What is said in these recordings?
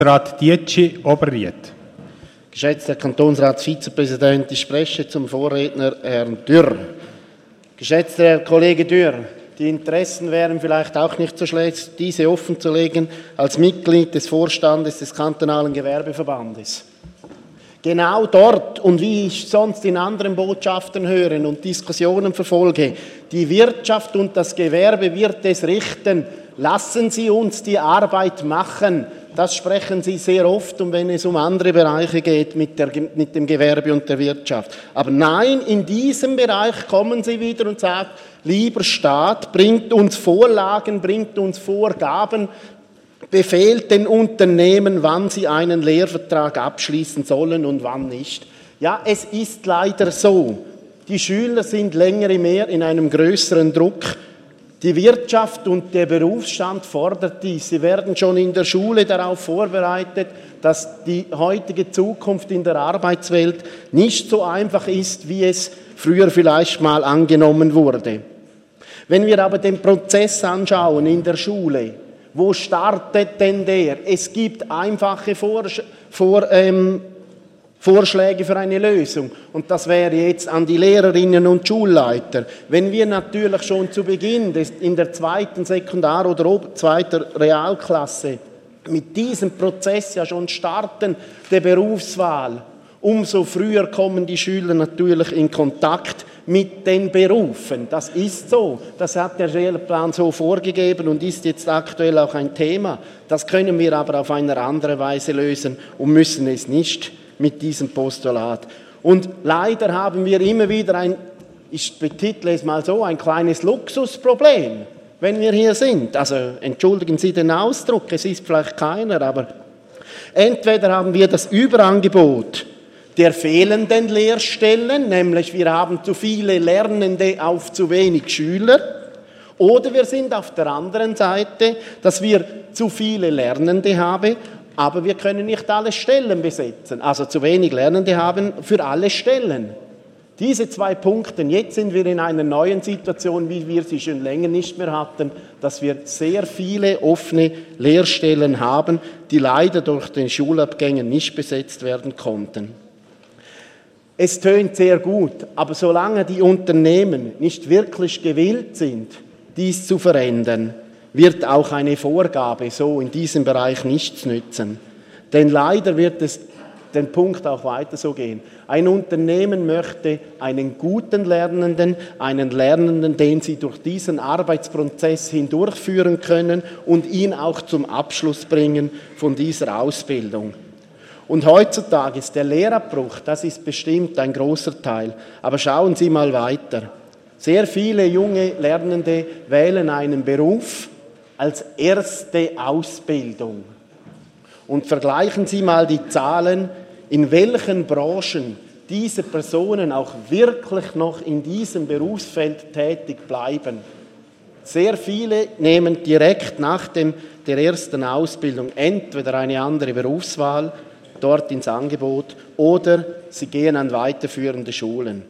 Rat Dietschi, Oberried. Geschätzter Kantonsratsvizepräsident, ich spreche zum Vorredner Herrn Dürr. Geschätzter Herr Kollege Dürr, die Interessen wären vielleicht auch nicht so schlecht, diese offenzulegen als Mitglied des Vorstandes des kantonalen Gewerbeverbandes. Genau dort und wie ich sonst in anderen Botschaften höre und Diskussionen verfolge, die Wirtschaft und das Gewerbe wird es richten. Lassen Sie uns die Arbeit machen. Das sprechen Sie sehr oft, und wenn es um andere Bereiche geht mit dem Gewerbe und der Wirtschaft. Aber nein, in diesem Bereich kommen Sie wieder und sagen, lieber Staat, bringt uns Vorlagen, bringt uns Vorgaben, befehlt den Unternehmen, wann sie einen Lehrvertrag abschließen sollen und wann nicht. Ja, es ist leider so. Die Schüler sind länger mehr in einem größeren Druck. Die Wirtschaft und der Berufsstand fordert dies. Sie werden schon in der Schule darauf vorbereitet, dass die heutige Zukunft in der Arbeitswelt nicht so einfach ist, wie es früher vielleicht mal angenommen wurde. Wenn wir aber den Prozess anschauen in der Schule, wo startet denn der? Es gibt einfache Vorschläge für eine Lösung. Und das wäre jetzt an die Lehrerinnen und Schulleiter. Wenn wir natürlich schon zu Beginn in der zweiten Sekundar- oder zweiten Realklasse mit diesem Prozess ja schon starten, der Berufswahl, umso früher kommen die Schüler natürlich in Kontakt mit den Berufen. Das ist so. Das hat der Lehrplan so vorgegeben und ist jetzt aktuell auch ein Thema. Das können wir aber auf eine andere Weise lösen und müssen es nicht mit diesem Postulat. Und leider haben wir immer wieder ich betitle es mal so, ein kleines Luxusproblem, wenn wir hier sind. Also entschuldigen Sie den Ausdruck, es ist vielleicht keiner, aber entweder haben wir das Überangebot der fehlenden Lehrstellen, nämlich wir haben zu viele Lernende auf zu wenig Schüler, oder wir sind auf der anderen Seite, dass wir zu viele Lernende haben, aber wir können nicht alle Stellen besetzen, also zu wenig Lernende haben für alle Stellen. Diese zwei Punkte, jetzt sind wir in einer neuen Situation, wie wir sie schon länger nicht mehr hatten, dass wir sehr viele offene Lehrstellen haben, die leider durch den Schulabgängen nicht besetzt werden konnten. Es tönt sehr gut, aber solange die Unternehmen nicht wirklich gewillt sind, dies zu verändern, wird auch eine Vorgabe so in diesem Bereich nichts nützen. Denn leider wird es den Punkt auch weiter so gehen. Ein Unternehmen möchte einen guten Lernenden, einen Lernenden, den sie durch diesen Arbeitsprozess hindurchführen können und ihn auch zum Abschluss bringen von dieser Ausbildung. Und heutzutage ist der Lehrabbruch, das ist bestimmt ein großer Teil. Aber schauen Sie mal weiter. Sehr viele junge Lernende wählen einen Beruf als erste Ausbildung. Und vergleichen Sie mal die Zahlen, in welchen Branchen diese Personen auch wirklich noch in diesem Berufsfeld tätig bleiben. Sehr viele nehmen direkt nach der ersten Ausbildung entweder eine andere Berufswahl, dort ins Angebot, oder sie gehen an weiterführende Schulen.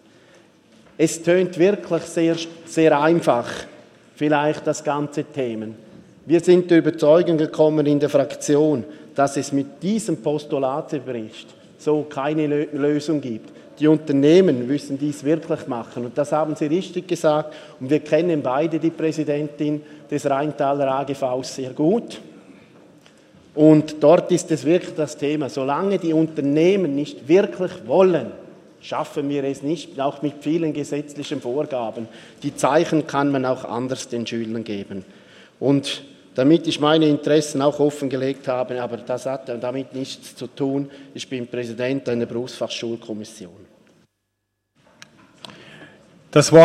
Es tönt wirklich sehr, sehr einfach, vielleicht das ganze Thema. Wir sind der Überzeugung gekommen in der Fraktion, dass es mit diesem Postulatsbericht so keine Lösung gibt. Die Unternehmen müssen dies wirklich machen. Und das haben Sie richtig gesagt. Und wir kennen beide die Präsidentin des Rheintaler AGVs sehr gut. Und dort ist es wirklich das Thema. Solange die Unternehmen nicht wirklich wollen, schaffen wir es nicht, auch mit vielen gesetzlichen Vorgaben. Die Zeichen kann man auch anders den Schülern geben. Und damit ich meine Interessen auch offengelegt habe, aber das hat damit nichts zu tun. Ich bin Präsident einer Berufsfachschulkommission. Das Wort